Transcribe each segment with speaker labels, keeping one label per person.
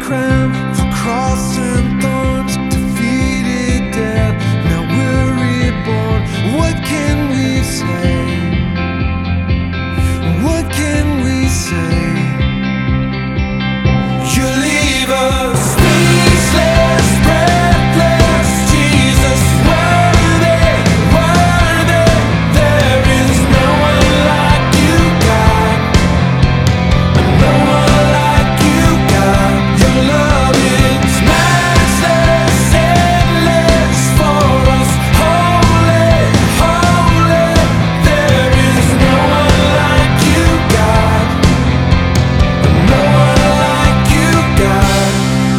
Speaker 1: crown for cross and thorns, defeated death. Now we're reborn. What can we say? What can we say? You leave us speechless, breathless. Jesus, worthy, worthy. There is no one like you, God. No one like you, God. Your love is matchless, endless for us. Holy, holy. There is no one like you, God. No one like you, God.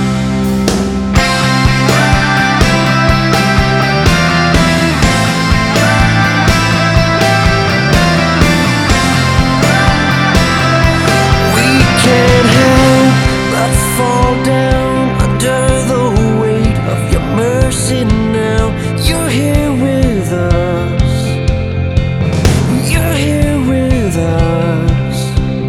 Speaker 1: We can't help but fall down under the weight of your mercy now. You're here with us. You're here with us.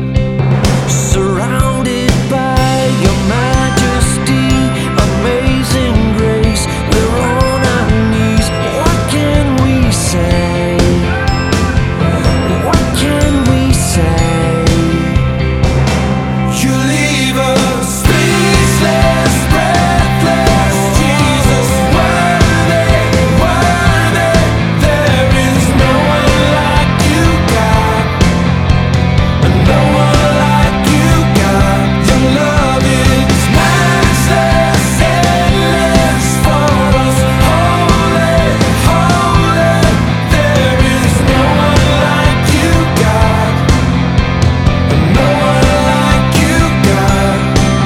Speaker 1: Surrounded by your majesty, amazing grace. We're on our knees. What can we say? What can we say? You leave us speechless, breathless. Jesus, worthy, worthy. There is no one like you, God. No one like you, God. Your love is matchless, endless for us. Holy, holy. There is no one like you, God. No one like you, God.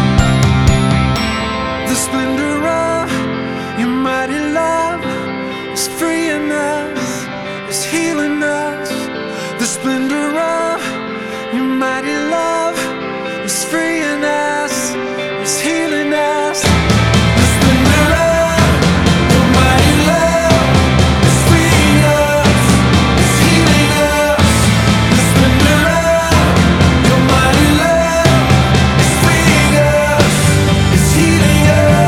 Speaker 1: The splendor of your mighty love is freeing us, is healing us. The splendor of your mighty love is freeing us, is healing us. The splendor of your mighty love is freeing us, is healing us. The splendor of your mighty love is freeing us, is healing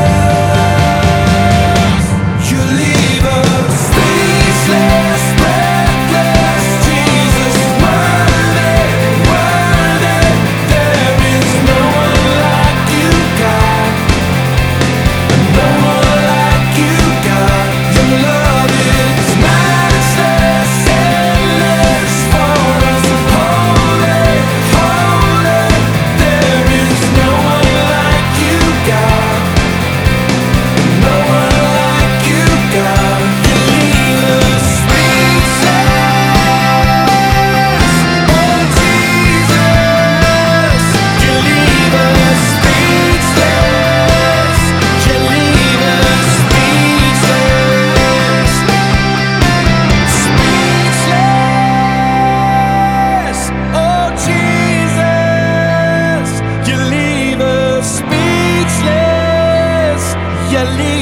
Speaker 1: us. You leave us speechless, breathless. Jesus, worthy, worthy. There is no one like you, God. No one like you, God. Your love is matchless, endless for us. Holy, holy. There is no one like you, God. No one like you, God. You leave us speechless. Oh, Jesus. You leave us speechless. You leave us speechless. Speechless. Oh, Jesus. You leave us speechless. You leave